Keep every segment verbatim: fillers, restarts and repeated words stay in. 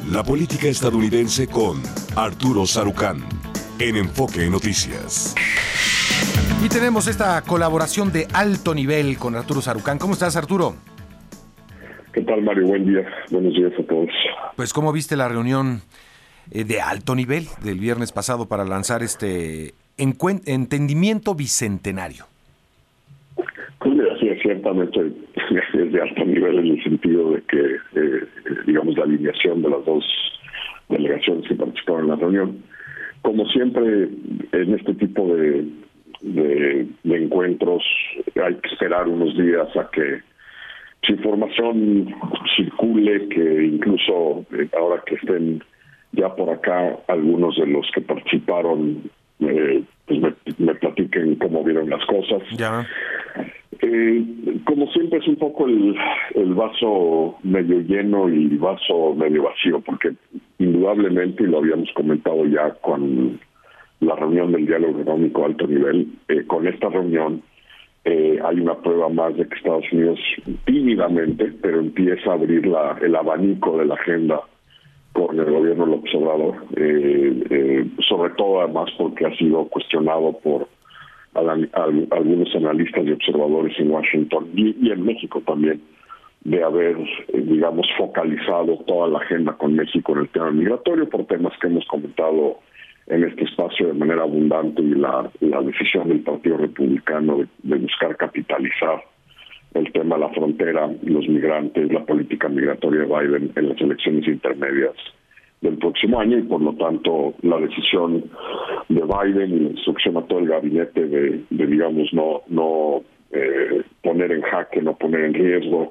la política estadounidense con Arturo Sarucán, en Enfoque Noticias. Y tenemos esta colaboración de alto nivel con Arturo Sarucán. ¿Cómo estás, Arturo? ¿Qué tal, Mario? Buen día. Buenos días a todos. Pues, ¿cómo viste la reunión eh, de alto nivel del viernes pasado para lanzar este encuen- entendimiento bicentenario? Pues mira, sí, ciertamente es de alto nivel en el sentido de que, eh, digamos, la alineación de las dos delegaciones que participaron en la reunión. Como siempre, en este tipo de, de, de encuentros hay que esperar unos días a que su información circule, que incluso eh, ahora que estén ya por acá algunos de los que participaron eh, pues me, me platiquen cómo vieron las cosas. Ya. Eh, como siempre es un poco el, el vaso medio lleno y vaso medio vacío, porque indudablemente, y lo habíamos comentado ya con la reunión del diálogo económico a alto nivel, eh, con esta reunión eh, hay una prueba más de que Estados Unidos tímidamente, pero empieza a abrir la, el abanico de la agenda con el gobierno López Obrador, eh, eh, sobre todo además porque ha sido cuestionado por al, al, algunos analistas y observadores en Washington y, y en México también, de haber, eh, digamos, focalizado toda la agenda con México en el tema migratorio por temas que hemos comentado en este espacio de manera abundante, y la, la decisión del Partido Republicano de, de buscar capitalizar el tema de la frontera, los migrantes, la política migratoria de Biden en las elecciones intermedias del próximo año, y por lo tanto la decisión de Biden y la instrucción a todo el gabinete de, de digamos, no, no eh, poner en jaque, no poner en riesgo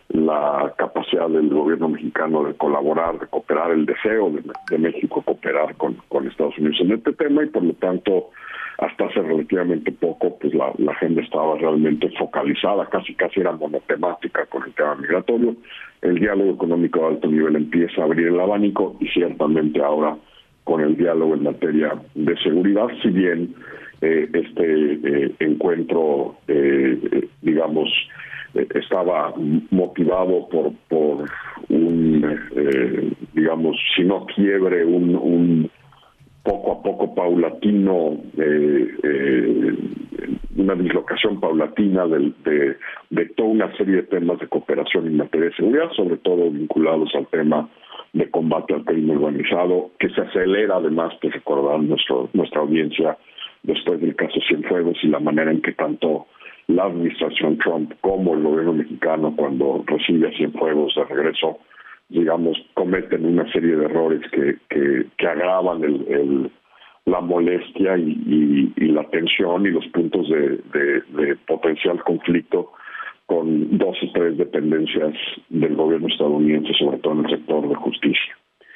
la capacidad del gobierno mexicano de colaborar, de cooperar, el deseo de, de México cooperar con, con Estados Unidos en este tema, y por lo tanto hasta hace relativamente poco pues la, la agenda estaba realmente focalizada, casi casi era monotemática con el tema migratorio. El diálogo económico de alto nivel empieza a abrir el abanico, y ciertamente ahora con el diálogo en materia de seguridad, si bien eh, este eh, encuentro, eh, eh, digamos, eh, estaba motivado por, por un, eh, digamos, si no quiebre, un, un poco a poco paulatino, eh, eh, una dislocación paulatina de, de, de toda una serie de temas de cooperación en materia de seguridad, sobre todo vinculados al tema de combate al crimen organizado, que se acelera además, pues recordar nuestro, nuestra audiencia después del caso Cienfuegos y la manera en que tanto la administración Trump como el gobierno mexicano, cuando recibe a Cienfuegos de regreso, digamos, cometen una serie de errores que, que, que agravan el, el, la molestia y, y, y la tensión y los puntos de, de, de potencial conflicto con dos o tres dependencias del gobierno estadounidense, sobre todo en el sector de justicia.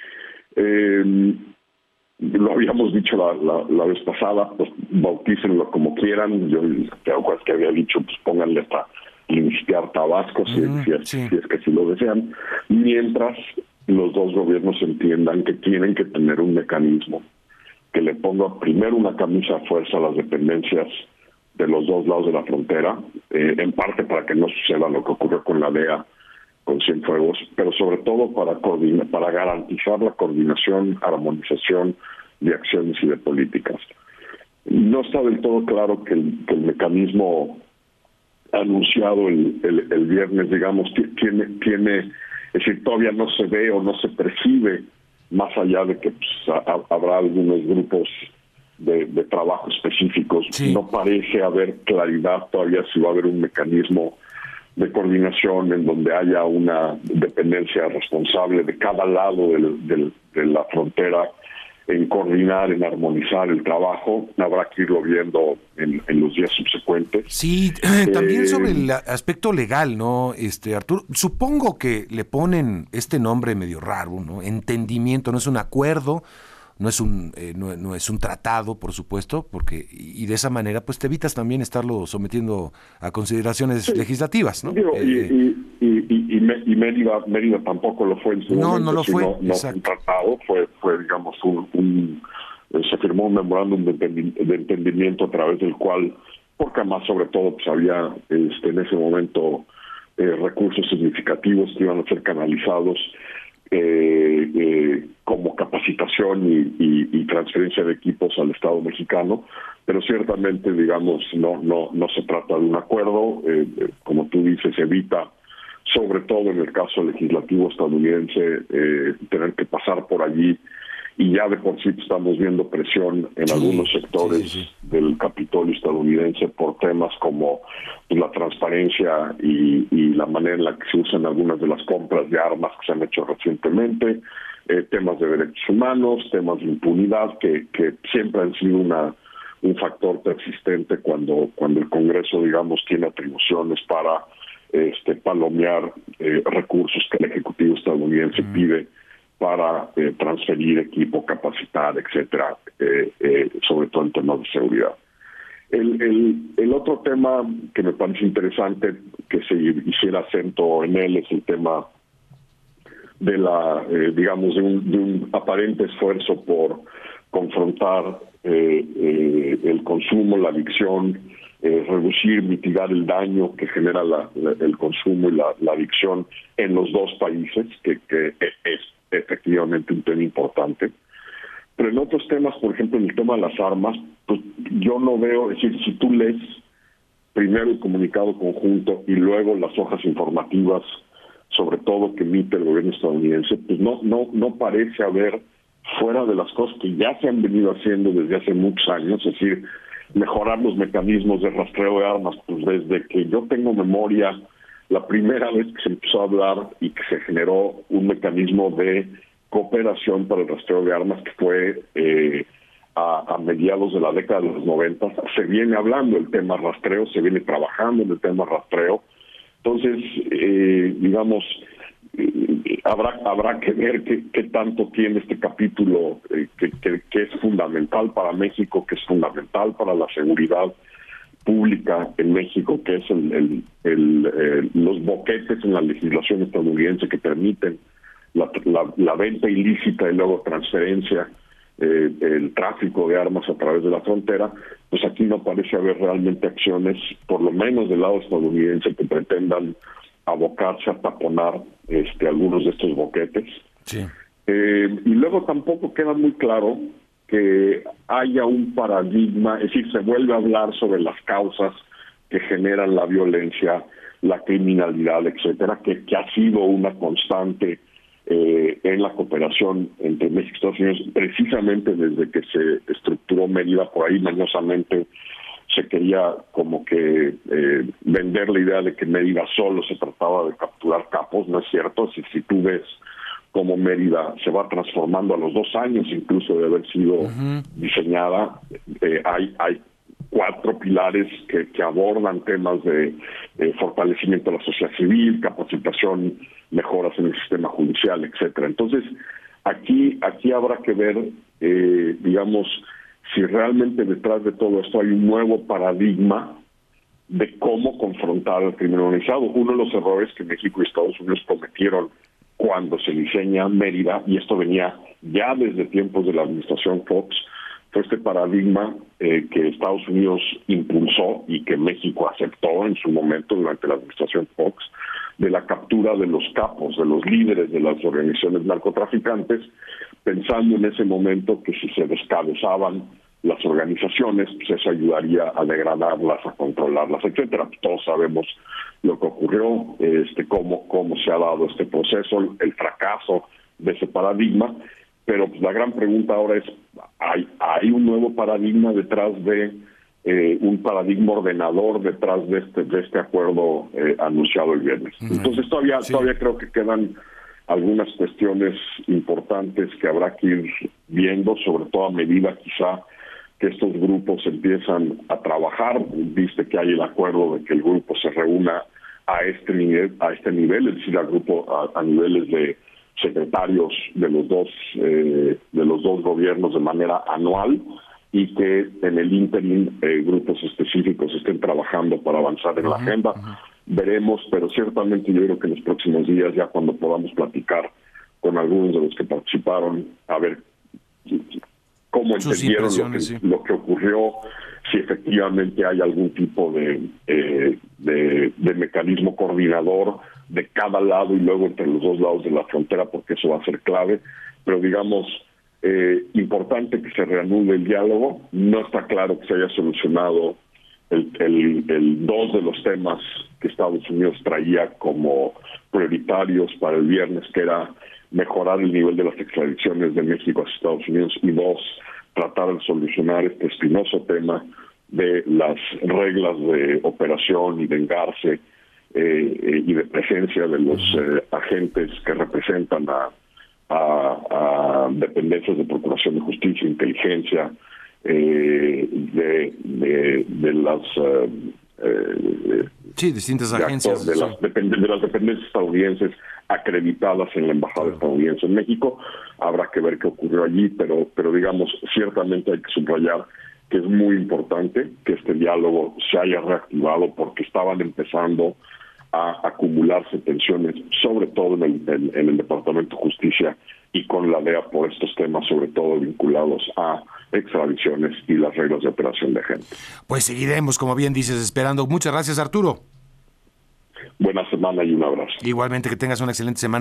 Eh, lo habíamos dicho la, la, la vez pasada, pues bautícenlo como quieran. Yo creo que había dicho, pues pónganle hasta limpiar Tabasco, si, Uh-huh, si, es, sí. si es que sí lo desean, mientras los dos gobiernos entiendan que tienen que tener un mecanismo que le ponga primero una camisa a fuerza a las dependencias de los dos lados de la frontera, eh, en parte para que no suceda lo que ocurrió con la D E A, con Cienfuegos, pero sobre todo para coordinar, para garantizar la coordinación, armonización de acciones y de políticas. No está del todo claro que el, que el mecanismo anunciado el, el, el viernes, digamos, tiene, tiene, es decir, todavía no se ve o no se percibe, más allá de que pues, a, habrá algunos grupos de, de trabajo específicos. Sí. No parece haber claridad todavía si va a haber un mecanismo de coordinación en donde haya una dependencia responsable de cada lado del, del, de la frontera en coordinar, en armonizar el trabajo. Habrá que irlo viendo en, en los días subsecuentes. Sí, eh, también sobre el aspecto legal, ¿no, este Arturo? Supongo que le ponen este nombre medio raro, ¿no? Entendimiento, no es un acuerdo, no es un eh, no, no es un tratado, por supuesto, porque y de esa manera pues te evitas también estarlo sometiendo a consideraciones sí. legislativas, ¿no? Digo, eh, y, y, y, y, y Mérida, Mérida tampoco lo fue en su no, momento. No, lo fue, no, no fue un tratado, fue, fue digamos, un, un se firmó un memorándum de, entendi- de entendimiento a través del cual, porque además sobre todo pues había este, en ese momento eh, recursos significativos que iban a ser canalizados eh, eh, como capacitación y, y, y transferencia de equipos al Estado mexicano, pero ciertamente, digamos, no no no se trata de un acuerdo, eh, como tú dices, evita, sobre todo en el caso legislativo estadounidense, eh, tener que pasar por allí, y ya de por sí estamos viendo presión en sí, algunos sectores sí, sí, sí. del Capitolio estadounidense por temas como pues, la transparencia y, y la manera en la que se usan algunas de las compras de armas que se han hecho recientemente, eh, temas de derechos humanos, temas de impunidad que, que siempre han sido una un factor persistente cuando cuando el Congreso, digamos, tiene atribuciones para este palomear eh, recursos que el Ejecutivo estadounidense mm. pide para eh, transferir equipo, capacitar, etcétera, eh, eh, sobre todo en temas de seguridad. El, el, el otro tema que me parece interesante que se hiciera acento en él es el tema de la, eh, digamos, de un, de un aparente esfuerzo por confrontar eh, eh, el consumo, la adicción, eh, reducir, mitigar el daño que genera la, la, el consumo y la, la adicción en los dos países, que, que es efectivamente un tema importante. Pero en otros temas, por ejemplo, en el tema de las armas, pues yo no veo, es decir, si tú lees primero el comunicado conjunto y luego las hojas informativas, sobre todo que emite el gobierno estadounidense, pues no no no parece haber, fuera de las cosas que ya se han venido haciendo desde hace muchos años, es decir, mejorar los mecanismos de rastreo de armas, pues desde que yo tengo memoria, la primera vez que se empezó a hablar y que se generó un mecanismo de cooperación para el rastreo de armas, que fue eh, a, a mediados de la década de los noventa, se viene hablando del tema rastreo, se viene trabajando en el tema rastreo. Entonces, eh, digamos, eh, habrá habrá que ver qué, qué tanto tiene este capítulo eh, que, que, que es fundamental para México, que es fundamental para la seguridad pública en México, que es el, el, el, eh, los boquetes en la legislación estadounidense que permiten la, la, la venta ilícita y luego transferencia, eh, el tráfico de armas a través de la frontera. Pues aquí no parece haber realmente acciones, por lo menos del lado estadounidense, que pretendan abocarse a taponar este, algunos de estos boquetes. Sí. Eh, y luego tampoco queda muy claro que haya un paradigma, es decir, se vuelve a hablar sobre las causas que generan la violencia, la criminalidad, etcétera, que, que ha sido una constante eh, en la cooperación entre México y Estados Unidos, precisamente desde que se estructuró Mérida. Por ahí mañosamente se quería como que eh, vender la idea de que Mérida solo se trataba de capturar capos. No es cierto. Si, si tú ves cómo Mérida se va transformando a los dos años incluso de haber sido uh-huh. diseñada, eh, hay hay cuatro pilares que, que abordan temas de eh, fortalecimiento de la sociedad civil, capacitación, mejoras en el sistema judicial, etcétera. Entonces, aquí aquí habrá que ver, eh, digamos, si realmente detrás de todo esto hay un nuevo paradigma de cómo confrontar al crimen organizado. Uno de los errores que México y Estados Unidos cometieron cuando se diseña Mérida, y esto venía ya desde tiempos de la administración Fox, fue este paradigma eh, que Estados Unidos impulsó y que México aceptó en su momento durante la administración Fox, de la captura de los capos, de los líderes de las organizaciones narcotraficantes, pensando en ese momento que si se descabezaban las organizaciones, pues eso ayudaría a degradarlas, a controlarlas, etcétera. Todos sabemos lo que ocurrió, este, cómo, cómo se ha dado este proceso, el fracaso de ese paradigma, pero pues, la gran pregunta ahora es, ¿hay, hay un nuevo paradigma detrás de eh, un paradigma ordenador detrás de este de este acuerdo eh, anunciado el viernes? Uh-huh. Entonces todavía sí. todavía creo que quedan algunas cuestiones importantes que habrá que ir viendo, sobre todo a medida quizá que estos grupos empiezan a trabajar. Viste que hay el acuerdo de que el grupo se reúna a este nivel, a este nivel, es decir, al grupo a, a niveles de secretarios de los dos eh, de los dos gobiernos de manera anual, y que en el ínterin eh, grupos específicos estén trabajando para avanzar en uh-huh, la agenda. Uh-huh. Veremos, pero ciertamente yo creo que en los próximos días, ya cuando podamos platicar con algunos de los que participaron, a ver cómo Sus entendieron lo que, sí. lo que ocurrió, si efectivamente hay algún tipo de, eh, de, de mecanismo coordinador de cada lado y luego entre los dos lados de la frontera, porque eso va a ser clave, pero digamos, eh, importante que se reanude el diálogo. No está claro que se haya solucionado el, el, el dos de los temas que Estados Unidos traía como prioritarios para el viernes, que era mejorar el nivel de las extradiciones de México a Estados Unidos, y dos, tratar de solucionar este espinoso tema de las reglas de operación y de engarce eh, eh, y de presencia de los eh, agentes que representan a, a, a dependencias de Procuración de Justicia, inteligencia, eh, de, de, de las eh, eh, sí, distintas de agencias actor, de, las depend- de las dependencias estadounidenses acreditadas en la embajada claro. estadounidense en México. Habrá que ver qué ocurrió allí, pero pero digamos, ciertamente hay que subrayar que es muy importante que este diálogo se haya reactivado, porque estaban empezando a acumularse tensiones, sobre todo en el, en, en el Departamento de Justicia y con la D E A, por estos temas, sobre todo vinculados a extradiciones y las reglas de operación de gente. Pues seguiremos, como bien dices, esperando. Muchas gracias, Arturo. Buena semana y un abrazo. Igualmente, que tengas una excelente semana.